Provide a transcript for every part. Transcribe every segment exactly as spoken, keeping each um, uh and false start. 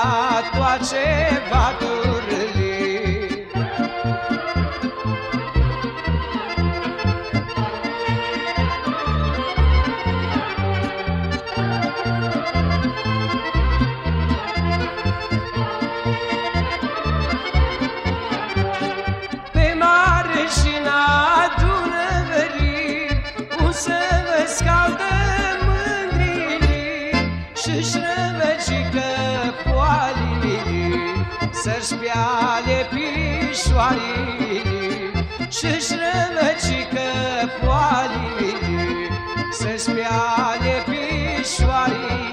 toace vaturile. Pe marșina Dunării un să vă scaldă mândrii și-și răvăcică poalii, să-și piale pișoarii, și-și răvăcică poalii, să-și piale pișoarii.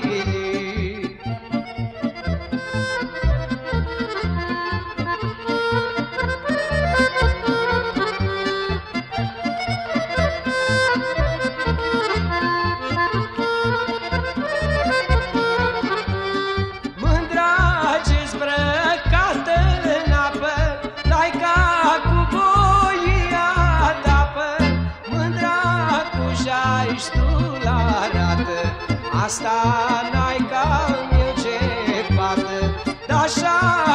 Ești tu la rată, asta n-ai ca-mi eu ce pată, d-așa